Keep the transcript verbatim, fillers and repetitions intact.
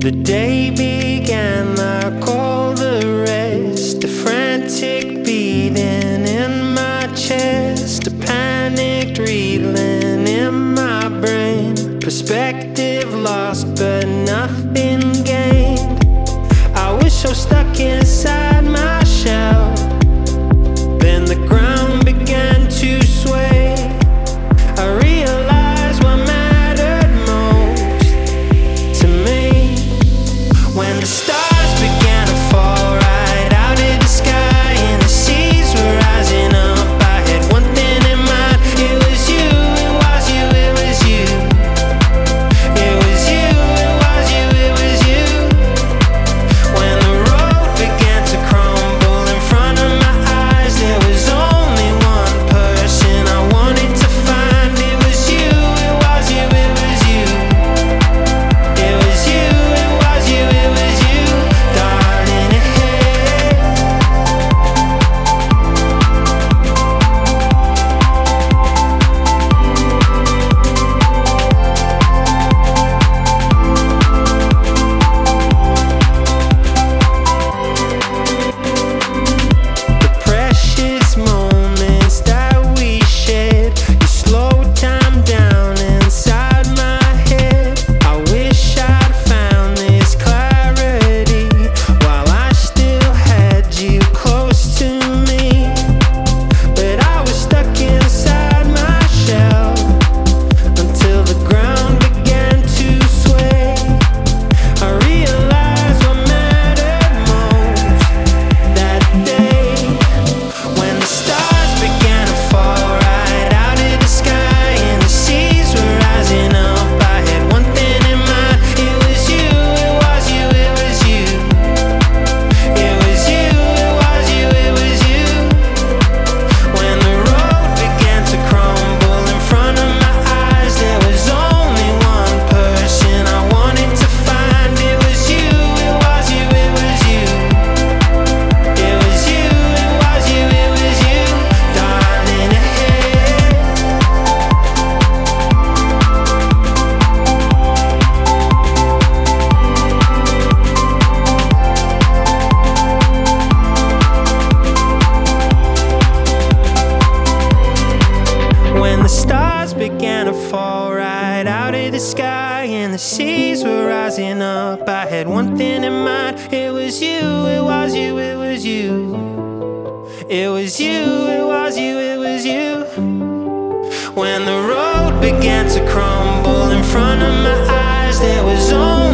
The day began like all the rest, a frantic beating in my chest, a panicked reeling in my brain, perspective lost but nothing gained. I wish I was stuck inside my shell. Then the ground began to sway. I realized what mattered most to me when the stars began to fall right out of the sky and the seas were rising up. I had one thing in mind. It was you, it was you, it was you. It was you, it was you, it was you. When the road began to crumble in front of my eyes, there was only one person I wanted to find. It was you, it was you, it was you. It was you, it was you, it was you, darling. The precious moments that we shared, you slowed time down inside my head. I wish I'd found this clarity while I still had you close to me. But I was stuck inside my shell until the ground began to sway. I realized what mattered most that day when the stars began to fall right out of the sky and the seas were rising up. I had one thing in mind. It was you, it was you, it was you. It was you, it was you, it was you. When the road began to crumble in front of my eyes, there was only one person I wanted to find. It was you, it was you, it was you. It was you, it was you, it was you, darling. When the stars began to fall right out of the sky and the seas were rising up, I had one thing in mind. It was you, it was you, it was you. It was you, it was you, it was you. When the road began to crumble in front of my eyes, there was only